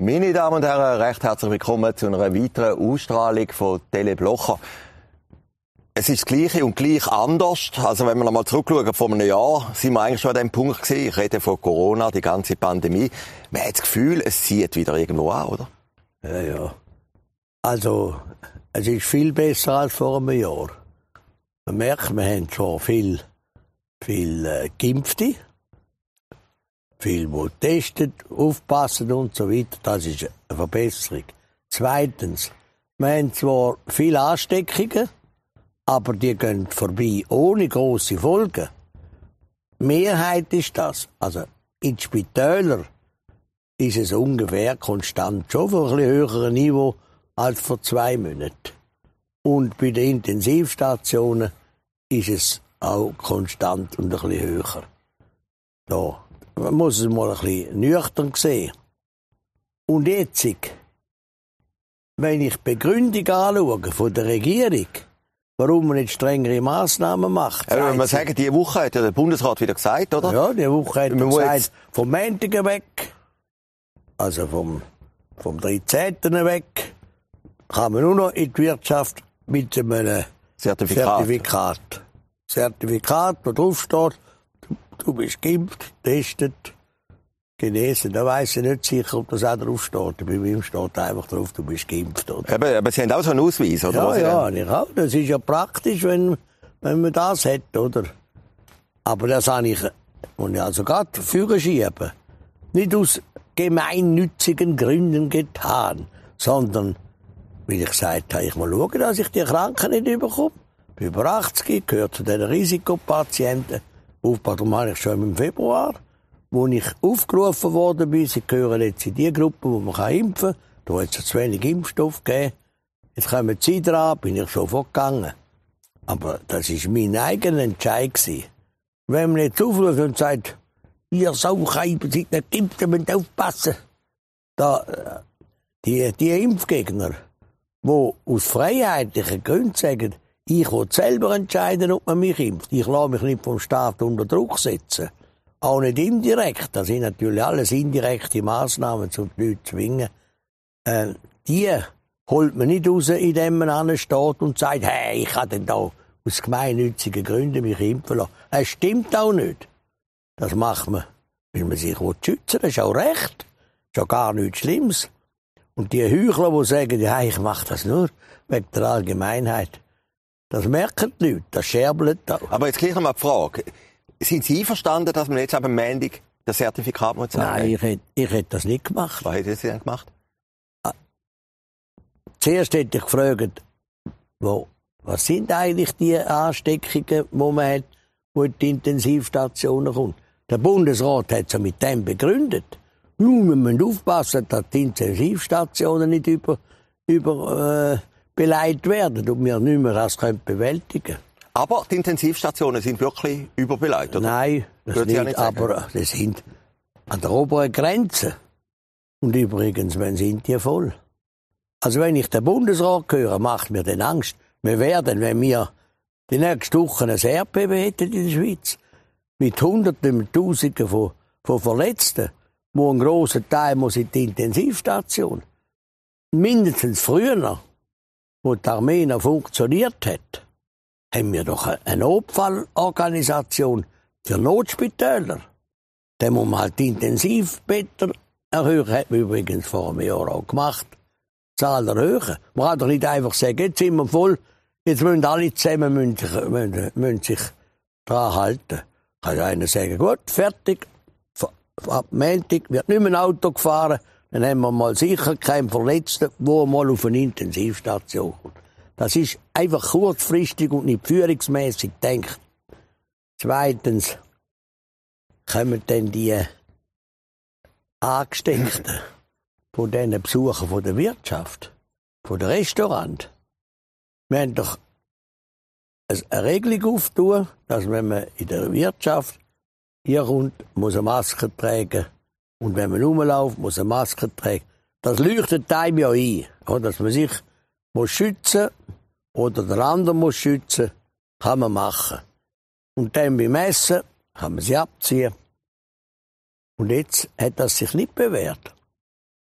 Meine Damen und Herren, recht herzlich willkommen zu einer weiteren Ausstrahlung von Tele Blocher. Es ist das Gleiche und gleich anders. Also wenn wir nochmal zurückschauen, vor einem Jahr sind wir eigentlich schon an dem Punkt gewesen. Ich rede von Corona, die ganze Pandemie. Man hat das Gefühl, es zieht wieder irgendwo an, oder? Ja. Also, es ist viel besser als vor einem Jahr. Man merkt, wir haben schon viel Geimpfte. Viel, die testen, aufpassen und so weiter. Das ist eine Verbesserung. Zweitens, wir haben zwar viele Ansteckungen, aber die gehen vorbei ohne grosse Folgen. Die Mehrheit ist das. Also in den Spitälern ist es ungefähr konstant, schon auf ein bisschen höherem Niveau als vor 2 Monaten. Und bei den Intensivstationen ist es auch konstant und ein bisschen höher. Da. Man muss es mal ein bisschen nüchtern sehen. Und jetzt, wenn ich die Begründung anschaue von der Regierung, warum man nicht strengere Massnahmen macht. Wenn man sagen, diese Woche hat ja der Bundesrat wieder gesagt, oder? Ja, diese Woche hat er gesagt, vom Montag weg, also vom 13. weg, kann man nur noch in die Wirtschaft mit einem Zertifikat, wo drauf steht, du bist geimpft, getestet, genesen. Da weiss ich nicht sicher, ob das auch drauf steht. Bei mir steht einfach drauf, du bist geimpft. Oder? Aber Sie haben auch so einen Ausweis, oder? Ja, ich auch. Das ist ja praktisch, wenn man das hat, oder? Aber das habe ich also gerade Führer schieben. Nicht aus gemeinnützigen Gründen getan, sondern, wie ich gesagt habe, ich mal schauen, dass ich die Kranken nicht überkomme. Ich bin über 80, gehört zu den Risikopatienten. Darum habe ich schon im Februar, wo ich aufgerufen worden bin, sie gehören jetzt in die Gruppe, wo man impfen kann. Da hat es zu wenig Impfstoff gegeben. Jetzt kommen sie dran, bin ich schon vorgegangen. Aber das war mein eigener Entscheid gewesen. Wenn man jetzt aufruft und sagt, ihr Sauchheiben seid nicht geimpft, ihr müsst aufpassen. Die Impfgegner, die aus freiheitlichen Gründen sagen, ich will selber entscheiden, ob man mich impft. Ich lasse mich nicht vom Staat unter Druck setzen. Auch nicht indirekt. Das sind natürlich alles indirekte Massnahmen, um die Leute zu zwingen. Die holt man nicht raus, indem man ansteht und sagt, hey, ich kann denn da aus gemeinnützigen Gründen mich impfen lassen. Es stimmt auch nicht. Das macht man, weil man sich schützen will. Das ist auch recht. Das ist auch gar nichts Schlimmes. Und die Heuchler, die sagen, ja, ich mache das nur wegen der Allgemeinheit. Das merken die Leute, das scherbelt auch. Aber jetzt gleich noch mal die Frage. Sind Sie einverstanden, dass man jetzt am Montag das Zertifikat muss zeigen? Nein, ich hätte das nicht gemacht. Was hätten Sie denn gemacht? Zuerst hätte ich gefragt, was sind eigentlich die Ansteckungen, die man hat, wo in die Intensivstationen kommt. Der Bundesrat hat es mit dem begründet. Nun, wir müssen aufpassen, dass die Intensivstationen nicht beleidigt werden und wir nicht mehr das bewältigen können. Aber die Intensivstationen sind wirklich überbeleidigt, oder? Nein, das nicht, aber sie sind an der oberen Grenze. Und übrigens, wenn sind die voll. Also wenn ich den Bundesrat höre, macht mir dann Angst. Wir werden, wenn wir die nächste Woche ein Erdbeben hätten in der Schweiz, mit Hunderten, mit Tausenden von Verletzten, wo ein grosser Teil muss in die Intensivstation. Mindestens früher, wo die Armee noch funktioniert hat, haben wir doch eine Notfallorganisation für Notspitäler. Da muss man halt die Intensivbetten erhöhen. Hat man übrigens vor einem Jahr auch gemacht. Die Zahl erhöhen. Man kann doch nicht einfach sagen, jetzt sind wir voll, jetzt müssen alle zusammen müssen sich daran halten. Kann einer sagen, gut, fertig, ab Montag wird nicht mehr ein Auto gefahren, dann haben wir mal sicher keinen Verletzten, der mal auf eine Intensivstation kommt. Das ist einfach kurzfristig und nicht führungsmässig gedacht. Zweitens kommen dann die Angesteckten von diesen Besuchern von der Wirtschaft, von den Restaurants. Wir haben doch eine Regelung auftun, dass wenn man in der Wirtschaft hier kommt, muss eine Maske tragen. Und wenn man rumläuft, muss eine Maske tragen. Das leuchtet einem ja ein, dass man sich schützen oder der andere muss schützen, kann man machen. Und dann beim Essen kann man sie abziehen. Und jetzt hat das sich nicht bewährt.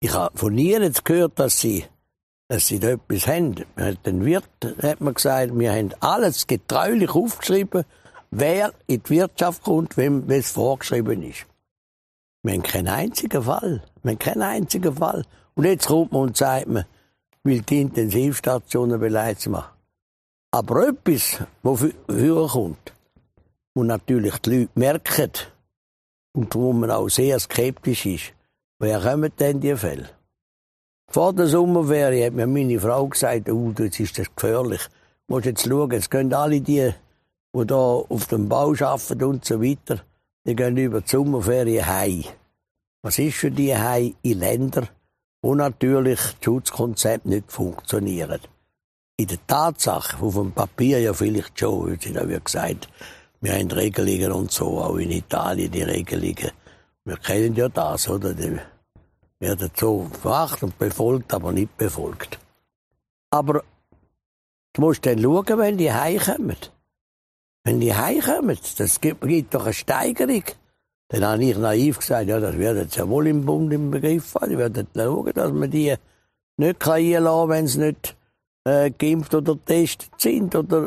Ich habe von niemandem gehört, dass sie da etwas haben. Den Wirt hat man gesagt, wir haben alles getreulich aufgeschrieben, wer in die Wirtschaft kommt, wem es vorgeschrieben ist. Wir haben keinen einzigen Fall. Und jetzt kommt man und sagt man, will die Intensivstationen beleidigt machen. Aber etwas, was früher kommt, und natürlich die Leute merken, und wo man auch sehr skeptisch ist, woher kommen denn die Fälle? Vor der Sommerferie hat mir meine Frau gesagt, jetzt ist das gefährlich. Du musst jetzt schauen, jetzt gehen alle die da auf dem Bau arbeiten und so weiter, die gehen über die Sommerferien heim. Was ist für die heim in Ländern, wo natürlich das Schutzkonzept nicht funktioniert? In der Tatsache, auf dem Papier ja vielleicht schon, heute da wird gesagt, wir haben Regelungen und so, auch in Italien die Regelungen. Wir kennen ja das, oder? Die werden so beachtet und befolgt, aber nicht befolgt. Aber du musst dann schauen, wenn die heimkommen. Wenn die heimkommen, das gibt doch eine Steigerung. Dann habe ich naiv gesagt, ja, das wird jetzt ja wohl im Bund im Begriff haben. Die werden schauen, dass man die nicht einlassen kann, wenn sie nicht geimpft oder getestet sind. Oder,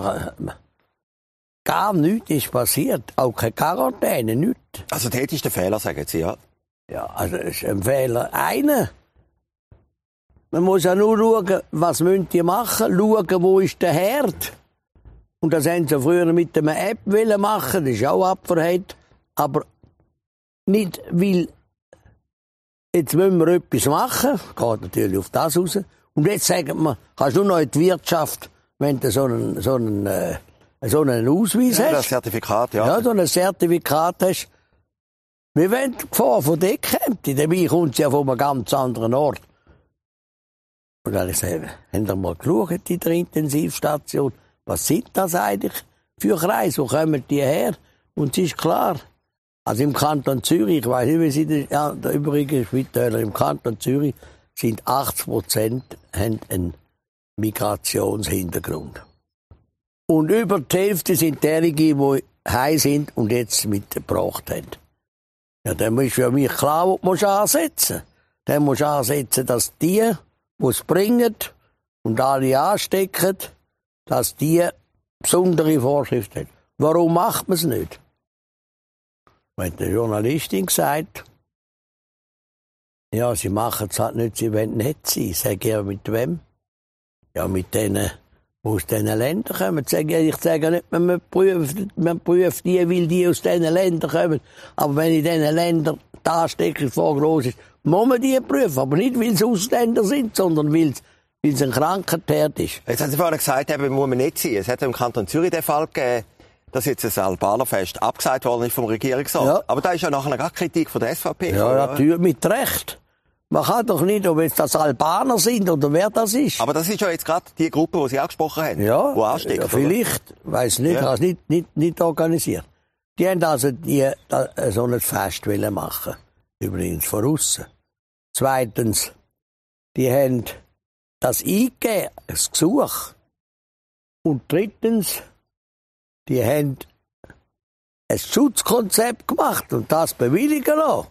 gar nichts ist passiert. Auch keine Quarantäne, nichts. Also das ist der Fehler, sagen Sie, ja? Ja, also das ist ein Fehler. Einer. Man muss ja nur schauen, was müssen die machen, schauen, wo ist der Herd. Und das haben sie früher mit einer App machen, das ist auch abverhängt. Aber nicht, weil jetzt müssen wir etwas machen, geht natürlich auf das raus. Und jetzt sagen wir, kannst du noch in die Wirtschaft, wenn du so einen Ausweis hast. Das Zertifikat, ja. Ja, so ein Zertifikat hast. Wir wollen die Gefahr von dort kommt. Dabei kommt sie ja von einem ganz anderen Ort. Und dann habe ich gesagt, haben wir mal geschaut in der Intensivstation, was sind das eigentlich für Kreise, wo kommen die her? Und es ist klar, also im Kanton Zürich, ich weiss nicht, wie sie ja, der übrige Spitäler im Kanton Zürich sind 80% haben einen Migrationshintergrund. Und über die Hälfte sind diejenigen, die heim sind und jetzt mitgebracht haben. Ja, dann ist für mich klar, wo du ansetzen musst. Dann musst du ansetzen, dass die es bringen und alle anstecken, dass die besondere Vorschriften haben. Warum macht man es nicht? Wenn die Journalistin sagt, ja, sie machen es halt nicht, sie wollen nicht sein. Sag ich, ja, mit wem? Ja, mit denen, die aus diesen Ländern kommen. Ich sage nicht, man prüft die, weil die aus diesen Ländern kommen. Aber wenn in diesen Ländern die Ansteckung groß ist, muss man die prüfen. Aber nicht, weil sie Ausländer sind, sondern weil es ein Krankheitsherd ist. Jetzt haben Sie vorhin gesagt, eben, muss man nicht sein. Es hat im Kanton Zürich den Fall gegeben, dass jetzt das Albanerfest abgesagt worden ist vom Regierungsrat. Ja. Aber da ist ja nachher eine Kritik von der SVP. Ja, natürlich, mit Recht. Man kann doch nicht, ob jetzt das Albaner sind oder wer das ist. Aber das ist ja jetzt gerade die Gruppe, die Sie angesprochen haben. Ja, die ansteckt, ja vielleicht. Weiss nicht, ja. Ich habe es nicht organisiert. Die haben also so ein Fest machen. Übrigens von aussen. Zweitens, die haben das eingegeben, das Gesuch. Und drittens, die haben ein Schutzkonzept gemacht und das bewilligen lassen.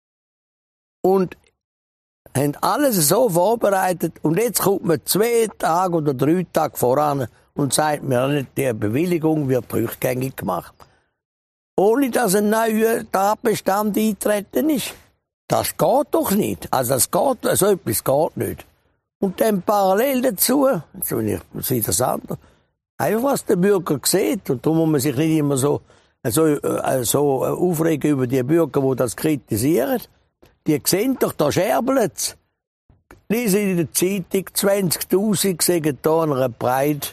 Und haben alles so vorbereitet. Und jetzt kommt man 2 Tage oder 3 Tage voran und sagt mir, die Bewilligung wird rückgängig gemacht. Ohne dass ein neuer Tatbestand eintreten ist. Das geht doch nicht. Also so etwas geht nicht. Und dann parallel dazu, jetzt bin ich das andere, einfach was der Bürger sieht. Und darum muss man sich nicht immer so aufregen über die Bürger, die das kritisieren. Die sehen doch, da scherbelt's. Lesen in der Zeitung, 20'000 sagen da einer Breite,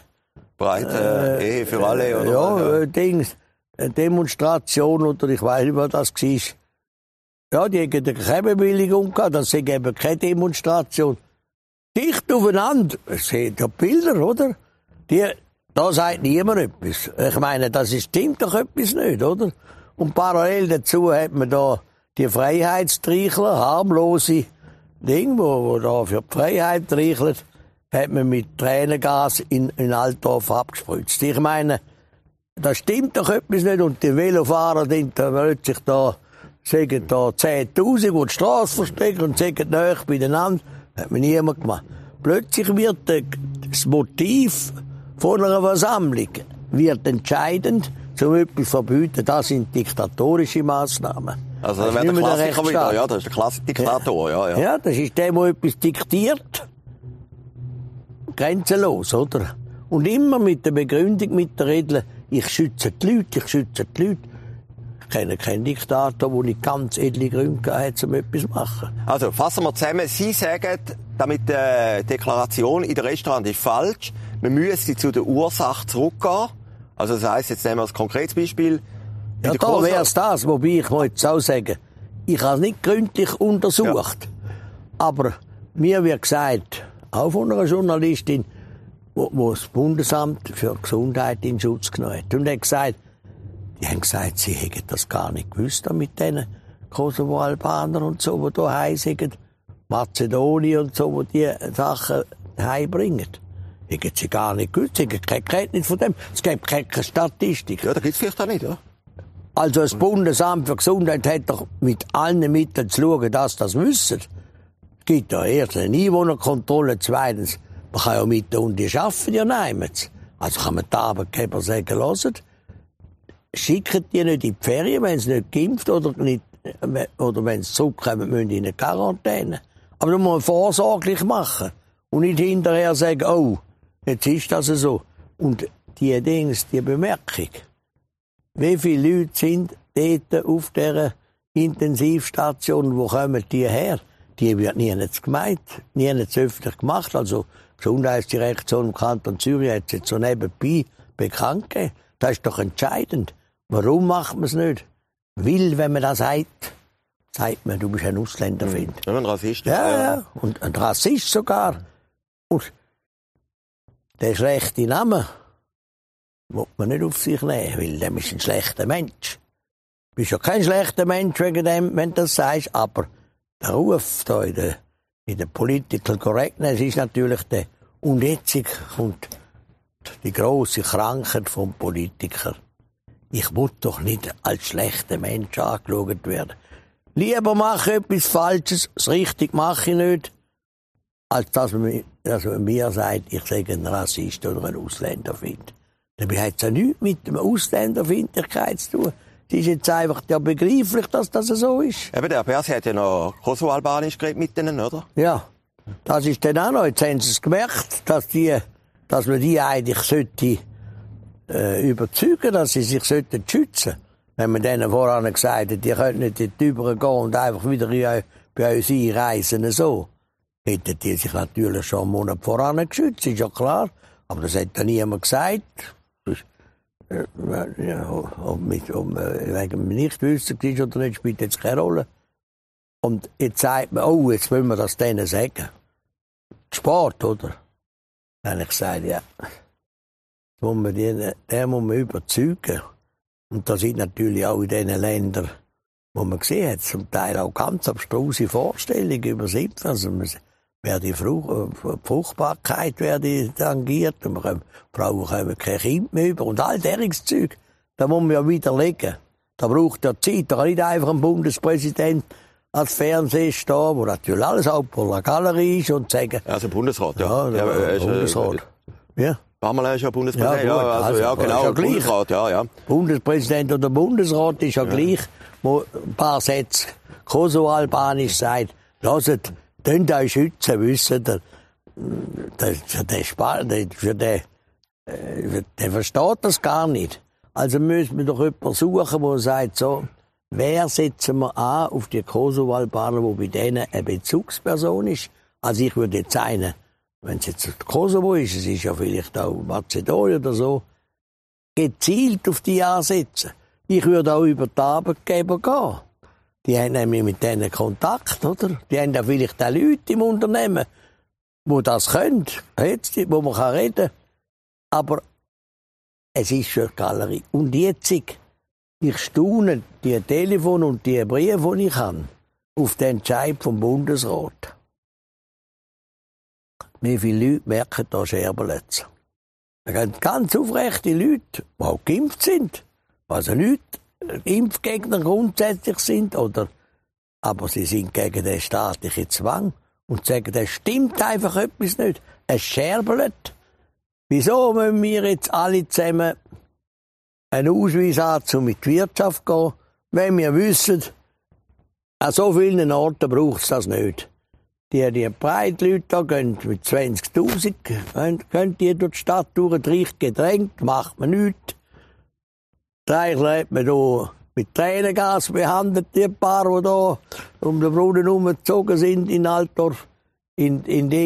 Ehe für alle, oder? Ja, eine Demonstration, oder ich weiß nicht, was das war. Ja, die haben keine Bewilligung gehabt, das ist eben keine Demonstration. Dicht aufeinander, es sind ja Bilder, oder? Da sagt niemand etwas. Ich meine, das stimmt doch etwas nicht, oder? Und parallel dazu hat man da die Freiheitstreichler, harmlose Dinge, wo da für die Freiheit treicheln, hat man mit Tränengas in Altdorf abgespritzt. Ich meine, das stimmt doch etwas nicht. Und die Velofahrer sind da plötzlich da sagen da 10.000, die die Straße verstecken und sagen nahe beieinander. Hat mir niemand gemacht. Plötzlich wird das Motiv von einer Versammlung wird entscheidend, um etwas zu verbieten. Das sind diktatorische Massnahmen. Also das wäre der Klassiker wieder, ja, das ist der Klassik-Diktator, ja. Ja, das ist der etwas diktiert. Grenzenlos, oder? Und immer mit der Begründung, mit der Rede, ich schütze die Leute. Ich kenne keinen Diktator, der nicht ganz edle Gründe hat, um etwas zu machen. Also, fassen wir zusammen. Sie sagen, damit die Deklaration in der Restaurant ist falsch, man müsste zu der Ursache zurückgehen. Also, das heisst, jetzt nehmen wir ein konkretes Beispiel. Ja, da wäre es das, wobei ich muss jetzt auch sagen, ich habe es nicht gründlich untersucht. Ja. Aber mir wird gesagt, auch von einer Journalistin, wo das Bundesamt für Gesundheit in Schutz genommen hat. Und die haben gesagt, sie hätten das gar nicht gewusst mit diesen Kosovo-Albanern und so, die hier heißen, Mazedonien und so, die Sachen heimbringen. Hätten sie gar nicht gewusst, sie hätten keine Kenntnis von dem. Es gibt keine Statistik. Ja, da gibt es vielleicht auch nicht, ja. Also das Bundesamt für Gesundheit hat doch mit allen Mitteln zu schauen, dass das wissen. Es gibt ja erstens eine Einwohnerkontrolle, zweitens, man kann ja mit und die arbeiten ja nicht. Also kann man die Arbeitgeber sagen, hört, schicken die nicht in die Ferien, wenn sie nicht geimpft oder wenn sie zurückkommen, müssen sie in eine Quarantäne. Aber das muss man vorsorglich machen. Und nicht hinterher sagen, oh, jetzt ist das so. Und die Bemerkung, wie viele Leute sind dort auf dieser Intensivstation, wo kommen die her? Die wird nirgends gemeint, nirgends öffentlich gemacht. Also, die Gesundheitsdirektion im Kanton Zürich hat es jetzt so nebenbei bekannt gegeben. Das ist doch entscheidend. Warum macht man es nicht? Weil, wenn man das sagt man, du bist ein Ausländerfind. Ja, ein Rassist. Ja. Und ein Rassist sogar. Und der schlechte Name muss man nicht auf sich nehmen, weil der ist ein schlechter Mensch. Du bist ja kein schlechter Mensch wegen dem, wenn du das sagst, aber der Ruf da in der Political Correctness ist natürlich der. Und jetzt kommt die grosse Krankheit vom Politiker. Ich muss doch nicht als schlechter Mensch angeschaut werden. Lieber mache ich etwas Falsches, das richtig mache ich nicht, als dass man mir sagt, ich sage ein Rassist oder ein Ausländerfind. Dabei hat es ja nichts mit der Ausländerfindlichkeit zu tun. Es ist jetzt einfach ja begreiflich, dass das so ist. Eben, der Persi hat ja noch Kosovo-Albanisch geredet mit denen, oder? Ja, das ist dann auch noch. Jetzt haben sie es gemerkt, dass man die eigentlich sollte überzeugen, dass sie sich schützen sollten. Wenn man denen voran gesagt hat, ihr könnt nicht dort übergehen und einfach wieder bei uns einreisen, so. Hätten die sich natürlich schon einen Monat voran geschützt, ist ja klar. Aber das hat dann niemand gesagt. Wegen dem Nichtwissen ist oder nicht, spielt jetzt keine Rolle. Und jetzt sagt man, oh, jetzt wollen wir das denen sagen. Sport, oder? Dann habe ich gesagt, ja. Den muss man überzeugen. Und da sind natürlich auch in diesen Ländern, wo man gesehen hat, zum Teil auch ganz abstruse Vorstellungen über Sitzen. Also, die Fruchtbarkeit werde tangiert, Frauen kommen kein Kind mehr über und all dieses Zeug. Da muss man ja widerlegen. Da braucht ja Zeit. Da kann nicht einfach ein Bundespräsident als Fernsehen stehen, wo natürlich alles auch vor der Galerie ist und sagen... Also Bundesrat, ja. Ja, Bundesrat. Ja. Pamela ist ja Bundespräsident, ja, genau, Bundesrat, ja. Bundespräsident oder Bundesrat ist ja gleich, wo ein paar Sätze Kosovo-Albanisch sagt, hört, könnt euch schützen, wissen der versteht das gar nicht. Also müssen wir doch jemanden suchen, der sagt so, wer setzen wir an auf die Kosovo-Albaner, wo bei denen eine Bezugsperson ist? Also ich würde jetzt einen, wenn es jetzt Kosovo ist, es ist ja vielleicht auch Mazedonien oder so, gezielt auf die ansetzen. Ich würde auch über die Arbeitgeber gehen. Die haben nämlich mit denen Kontakt, oder? Die haben ja vielleicht auch Leute im Unternehmen, die das können, wo man reden kann. Aber es ist für die Galerie. Und jetzt, ich staune die Telefon und die Briefe, die ich habe, auf den Entscheid vom Bundesrat. Wie viele Leute merken da Scherbelitz? Da gehen ganz aufrechte Leute, die auch geimpft sind, also nichts Impfgegner grundsätzlich sind, oder, aber sie sind gegen den staatlichen Zwang und sagen, das stimmt einfach etwas nicht. Es scherbelt. Wieso müssen wir jetzt alle zusammen einen Ausweis haben, um in die Wirtschaft zu gehen, wenn wir wissen, an so vielen Orten braucht es das nicht. Die Breitleute da gehen mit 20'000, gehen die durch die Stadt durch, reich gedrängt, macht man nichts. Reichlich hat man da mit Tränengas behandelt, die paar, die da um den Brunnen herumgezogen sind in Altdorf, in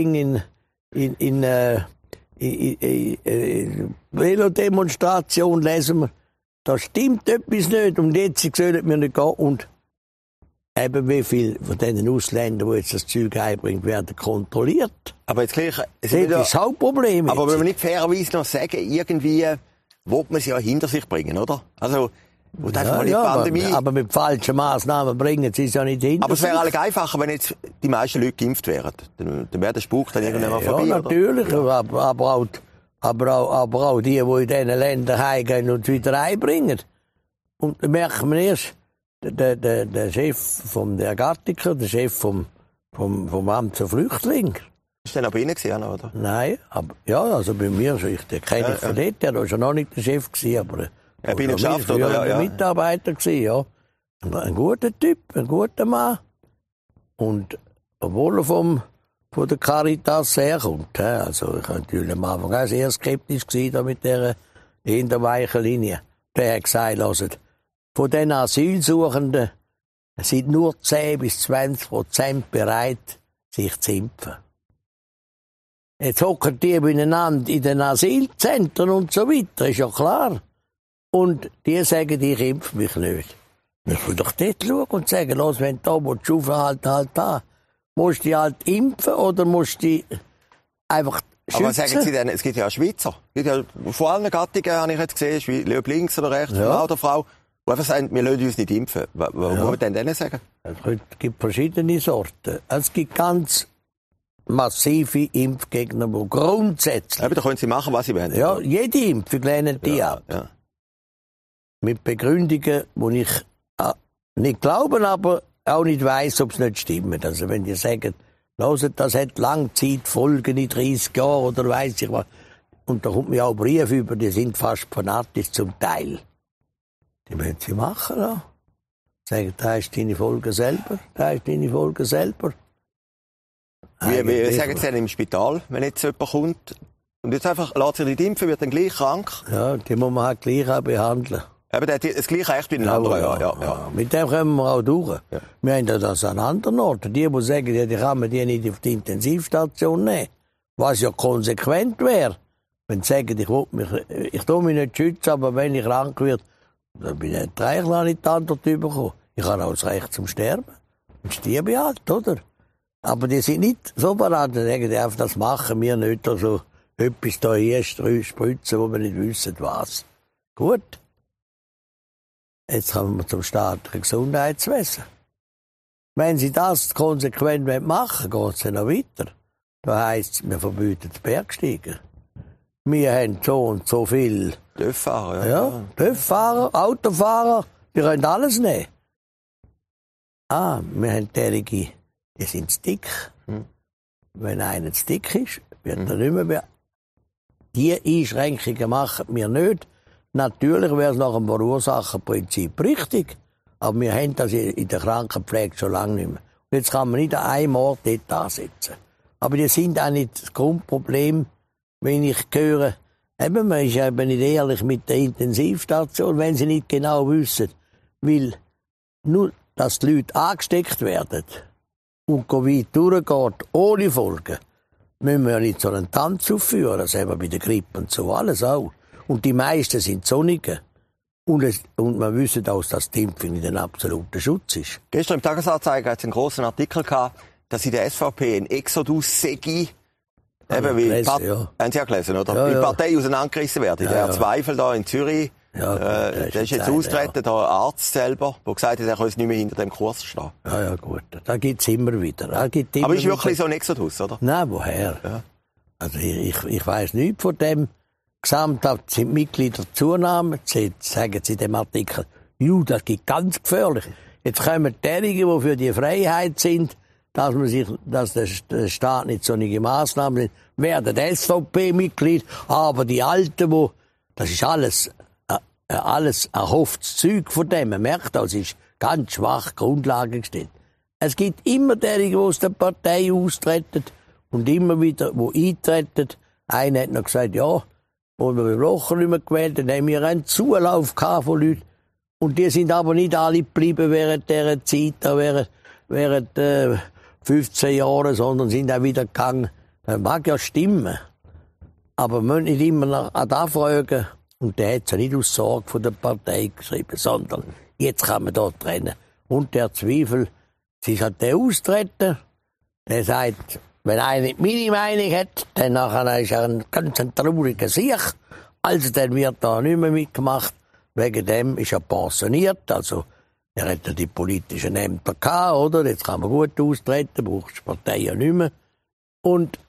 Velodemonstration lesen wir. Da stimmt etwas nicht, um jetzt sollen wir nicht gehen. Und eben wie viele von diesen Ausländern, die jetzt das Zeug einbringen, werden kontrolliert. Aber jetzt gleich, das ist das Hauptproblem. Aber wenn wir nicht fairerweise noch sagen, irgendwie will man sie ja hinter sich bringen, oder? Also, wo darf man nicht Pandemie... aber mit falschen Massnahmen bringen sie es ja nicht hinter aber es wäre eigentlich einfacher, wenn jetzt die meisten Leute geimpft wären. Dann wäre der Spuk dann irgendwann mal vorbei, ja, natürlich, oder? Aber auch die in diesen Ländern heimgehen und wieder einbringen. Und dann merkt man erst, der Chef von der Gattiker, der Chef vom Amt für Flüchtlinge. Ist der noch bei Ihnen gewesen, oder? Nein, aber, ja, also bei mir schon. Den kenne ich von dort. Er war schon noch nicht der Chef gewesen, aber er bin geschafft, oder? Ja. Mitarbeiter gewesen, ja. Ein guter Typ, ein guter Mann. Und obwohl er von der Caritas herkommt, also ich war natürlich am Anfang auch sehr skeptisch gewesen, da mit dieser hinterweichen Linie. Der hat gesagt, hört, von den Asylsuchenden sind nur 10-20% bereit, sich zu impfen. Jetzt hocken die beieinander in den Asylzentren und so weiter, ist ja klar. Und die sagen, ich impfe mich nicht. Wir können doch dort schauen und sagen, los, wenn du da aufhalten, halt da. Musst du dich halt impfen oder musst du dich einfach schützen? Aber sagen Sie denn, es gibt ja auch Schweizer. Es gibt ja von allen Gattungen, habe ich jetzt gesehen, ob links oder rechts, Mann oder Frau, die einfach sagen, wir lassen uns nicht impfen. Was wollen wir denn denen sagen? Es gibt verschiedene Sorten. Es gibt ganz massive Impfgegner, die grundsätzlich... Aber da können Sie machen, was Sie wollen. Ja, jede Impfung lehnen die ab. Ja. Mit Begründungen, die ich nicht glaube, aber auch nicht weiss, ob es nicht stimmt. Also wenn die sagen, hört, das hat Langzeitfolgen in 30 Jahren oder weiss ich was. Und da kommt mir auch Briefe über, die sind fast fanatisch zum Teil. Die müssen sie machen. Ja. Sagen, da ist deine Folge selber, da ist deine Folge selber. Wie sagen Sie denn im Spital, wenn jetzt jemand kommt und jetzt einfach lässt sich nicht impfen, wird dann gleich krank? Ja, die muss man halt gleich auch behandeln. Aber das gleiche echt wie ein anderer, ja. Mit dem kommen wir auch durch. Ja. Wir haben das an anderen Orten. Die sagen, die kann man die nicht auf die Intensivstation nehmen. Was ja konsequent wäre. Wenn sie sagen, ich tue mich nicht schützen, aber wenn ich krank werde, dann bin ich eigentlich nicht die Antwort bekommen. Ich habe auch das Recht zum Sterben. Und sterbe halt, oder? Aber die sind nicht so bereit, die sagen, einfach, das machen wir nicht, also etwas da hier spritzen, wo wir nicht wissen, was. Gut. Jetzt kommen wir zum staatlichen Gesundheitswesen. Wenn sie das konsequent machen wollen, geht es ja noch weiter. Da heisst es, wir verbieten das Bergsteigen. Wir haben so und so viel Töfffahrer, ja. Töfffahrer, Autofahrer, die können alles nehmen. Wir haben derige, die sind zu dick. Wenn einer zu dick ist, wird er nicht mehr. Die Einschränkungen machen wir nicht. Natürlich wäre es nach dem Verursachenprinzip richtig, aber wir haben das in der Krankenpflege schon lange nicht mehr. Und jetzt kann man nicht an einem Ort dort ansetzen. Aber die sind auch nicht das Grundproblem, wenn ich höre, eben, man ist eben nicht ehrlich mit der Intensivstation, wenn sie nicht genau wissen, weil nur, dass die Leute angesteckt werden und Covid durchgeht, ohne Folgen, müssen wir ja nicht so einen Tanz aufführen, das haben wir bei der Grippe und so alles auch. Und die meisten sind Sonnige. Und man wüsste auch, dass die Impfung nicht ein absoluter Schutz ist. Gestern im Tagesanzeiger hat es einen grossen Artikel gehabt, dass in der SVP ein Exodus sei. Eben weil haben Sie ja gelesen, oder? Ja, weil die Partei auseinandergerissen wird. Der Zweifel da in Zürich, der ist jetzt ausgetreten, der Arzt selber, der gesagt hat, er kann nicht mehr hinter dem Kurs stehen. Ja, gut. Da gibt es immer wieder. Aber ist wirklich so ein Exodus, oder? Nein, woher? Ja. Also ich weiss nichts von dem. Gesamthaft sind Mitglieder Zunahme, sagen sie in dem Artikel, Das geht ganz gefährlich. Jetzt kommen diejenigen, die für die Freiheit sind, dass der Staat nicht solche Massnahmen nimmt, werden SVP-Mitglied, aber die Alten, das ist alles erhofftes Zeug von dem. Man merkt, das ist ganz schwach Grundlage gestellt. Es gibt immer diejenigen, die aus der Partei austreten und immer wieder, die eintreten. Einer hat noch gesagt, ja, wo wir beim Locher nicht mehr gewählt haben, haben wir einen Zulauf von Leuten. Und die sind aber nicht alle geblieben während dieser Zeit, während 15 Jahren, sondern sind auch wieder gegangen. Das mag ja stimmen. Aber man muss nicht immer an das fragen. Und der hat es ja nicht aus Sorge von der Partei geschrieben, sondern jetzt kann man da trennen. Und der Zweifel, sie hat der austreten, der sagt, wenn einer nicht meine Meinung hat, dann nachher ist er ein ganz trauriger Sieg. Also dann wird da nicht mehr mitgemacht. Wegen dem ist er pensioniert, also er hat ja die politischen Ämter gehabt, oder? Jetzt kann man gut austreten, braucht die Partei ja nicht mehr. Und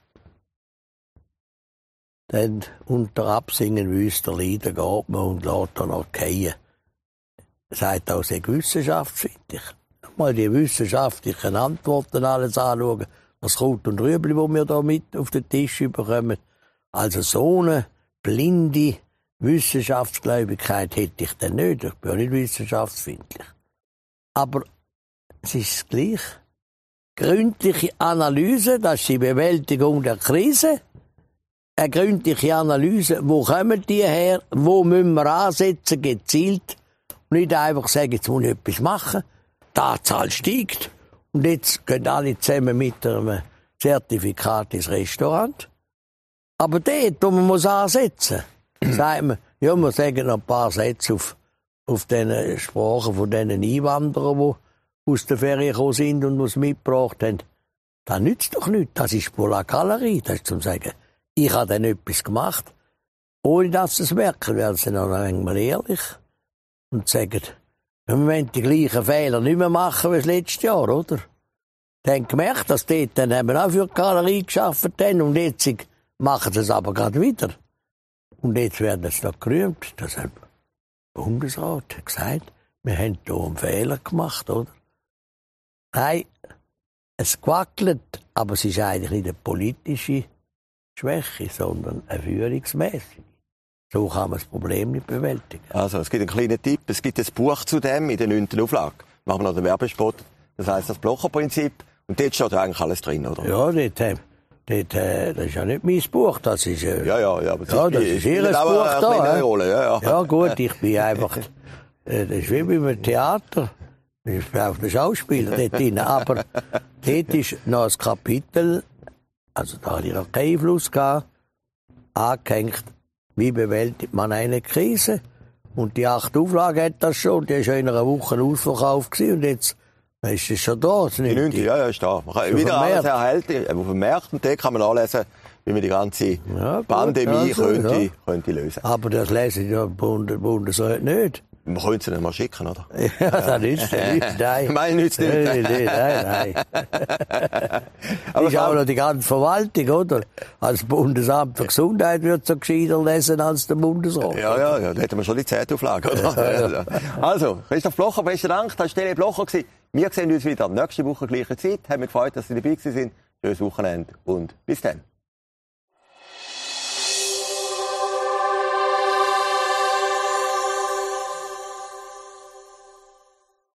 dann unter Absingen wüster Lieder geht man und lässt dann noch fallen. Sagt auch, sehr wissenschaftsfindlich. Mal die wissenschaftlichen Antworten alles anschauen, was Kraut und Rüebli, wo wir da mit auf den Tisch bekommen. Also so eine blinde Wissenschaftsgläubigkeit hätte ich dann nicht. Ich bin ja nicht wissenschaftsfindlich. Aber es ist gleich. Gründliche Analyse, das ist die Bewältigung der Krise. Eine gründliche Analyse, wo kommen die her, wo müssen wir ansetzen, gezielt. Und nicht einfach sagen, jetzt muss ich etwas machen. Die Anzahl steigt. Und jetzt gehen alle zusammen mit einem Zertifikat ins Restaurant. Aber dort, wo man ansetzen muss, sagt man, ja, wir sagen noch ein paar Sätze auf den Sprachen von diesen Einwanderern, die aus der Ferien gekommen sind und uns mitgebracht haben. Das nützt doch nichts. Das ist Polakalerie. Das ist zum Sagen, ich habe dann etwas gemacht. Ohne dass sie es merken, werden sie dann einmal ehrlich und sagen, wir wollen die gleichen Fehler nicht mehr machen wie das letzte Jahr, oder? Die haben gemerkt, dass dort dann eben auch für die Galerie gearbeitet haben und jetzt machen sie es aber gerade wieder. Und jetzt werden sie da gerühmt. Das hat der Bundesrat gesagt, wir haben hier einen Fehler gemacht, oder? Nein, es gewackelt, aber es ist eigentlich nicht eine politische Schwäche, sondern eine führungsmäßige. So kann man das Problem nicht bewältigen. Also, es gibt einen kleinen Tipp. Es gibt ein Buch zu dem in der 9. Auflage. Machen wir noch den Werbespot. Das heisst das Blocher-Prinzip. Und dort steht ja eigentlich alles drin, oder? Ja, das ist ja nicht mein Buch. Das ist, aber das ist ihr Buch da. Rolle, ja, gut, ich bin einfach, das ist wie beim Theater. Ich bin auch der Schauspieler dort drin. Aber dort ist noch ein Kapitel, also da hatte ich noch keinen Einfluss gehabt, angehängt, wie bewältigt man eine Krise. Und die 8. Auflage hat das schon, die war schon in einer Woche ausverkauft gewesen, und jetzt ist es schon da. Die 9. Ja, ist da. Man kann wieder alles erhalten, auf dem Markt, und dort kann man anlesen, wie man die ganze Pandemie könnte lösen. Aber das lesen ja Bundesrat nicht. Man könnte es nicht mal schicken, oder? Ja, das nützt nicht. Nein. Nein, nützt nicht. Nein. Aber ist auch noch die ganze Verwaltung, oder? Als Bundesamt für Gesundheit wird so gescheiter lesen als der Bundesrat. Ja, da hätten wir schon die 10. Auflage, oder? Ja. Also, Christoph Blocher, besten Dank. Das war Tele Blocher. Wir sehen uns wieder nächste Woche gleiche Zeit. Hat mich gefreut, dass Sie dabei waren. Schönes Wochenende und bis dann.